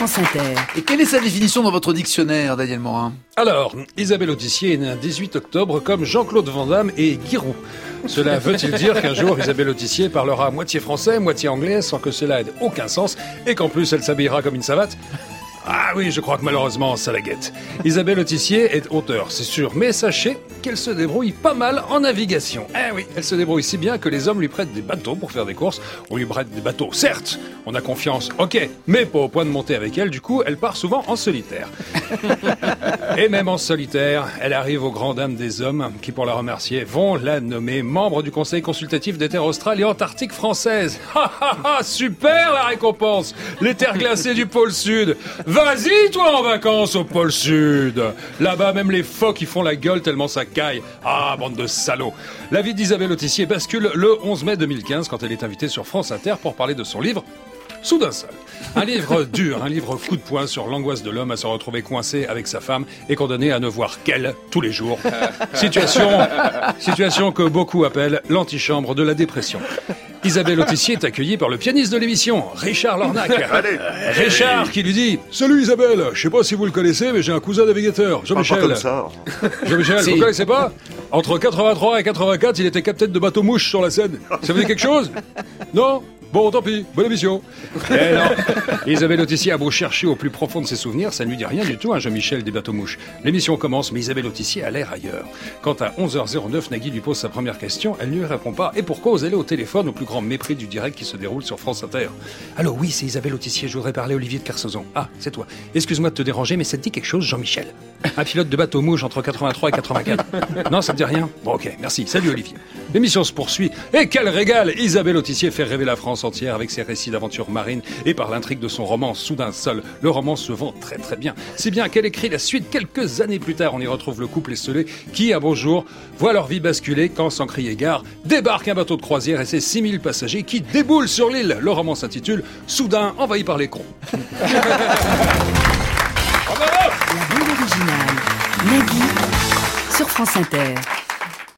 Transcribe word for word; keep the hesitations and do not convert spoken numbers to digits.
France Inter. Et quelle est sa définition dans votre dictionnaire, Daniel Morin ? Alors, Isabelle Autissier est née un dix-huit octobre comme Jean-Claude Van Damme et Giroud. Cela veut-il dire qu'un jour Isabelle Autissier parlera moitié français, moitié anglais sans que cela ait aucun sens et qu'en plus elle s'habillera comme une savate ? Ah oui, je crois que malheureusement, ça la guette. Isabelle Autissier est auteure, c'est sûr, mais sachez qu'elle se débrouille pas mal en navigation. Eh oui, elle se débrouille si bien que les hommes lui prêtent des bateaux pour faire des courses. On lui prête des bateaux, certes, on a confiance, ok, mais pas au point de monter avec elle, du coup, elle part souvent en solitaire. Et même en solitaire, elle arrive aux grandes dames des hommes qui, pour la remercier, vont la nommer membre du Conseil consultatif des terres australes et antarctiques françaises. Ha ha ha, super la récompense! Les terres glacées du pôle Sud. Vas-y, toi, en vacances au pôle Sud. Là-bas, même les phoques, ils font la gueule tellement ça caille. Ah, bande de salauds. La vie d'Isabelle Autissier bascule le onze mai deux mille quinze quand elle est invitée sur France Inter pour parler de son livre Soudain seul. Un livre dur, un livre coup de poing sur l'angoisse de l'homme à se retrouver coincé avec sa femme et condamné à ne voir qu'elle tous les jours. Situation, situation que beaucoup appellent l'antichambre de la dépression. Isabelle Autissier est accueillie par le pianiste de l'émission, Richard Lornac. Allez. Richard qui lui dit « Salut Isabelle, je sais pas si vous le connaissez, mais j'ai un cousin navigateur, Jean-Michel. » Pas comme ça. Jean-Michel, Si. vous connaissez pas ? Entre quatre-vingt-trois et quatre-vingt-quatre, il était capitaine de bateau-mouche sur la Seine. Ça vous dit quelque chose ? Non ? Bon, tant pis, bonne émission. Eh non, Isabelle Autissier a beau chercher au plus profond de ses souvenirs, ça ne lui dit rien du tout, hein, Jean-Michel des bateaux-mouches. L'émission commence, mais Isabelle Autissier a l'air ailleurs. Quand à onze heures zéro neuf, Nagui lui pose sa première question, elle ne lui répond pas. Et pour cause, elle est au téléphone au plus grand mépris du direct qui se déroule sur France Inter. Allô, oui, c'est Isabelle Autissier, je voudrais parler à Olivier de Kersauzon. Ah, c'est toi. Excuse-moi de te déranger, mais ça te dit quelque chose, Jean-Michel ? Un pilote de bateau-mouche entre quatre-vingt-trois et quatre-vingt-quatre. Non, ça te dit rien ? Bon, ok, merci. Salut Olivier. L'émission se poursuit. Et quel régal ! Isabelle Autissier fait rêver la France entière avec ses récits d'aventures marines et par l'intrigue de son roman Soudain seul. Le roman se vend très très bien. Si bien qu'elle écrit la suite quelques années plus tard. On y retrouve le couple esselé qui, un beau jour, voit leur vie basculer quand, sans crier gare, débarque un bateau de croisière et ses six mille passagers qui déboulent sur l'île. Le roman s'intitule Soudain envahi par les cons. La bande originale. Nagui sur France Inter.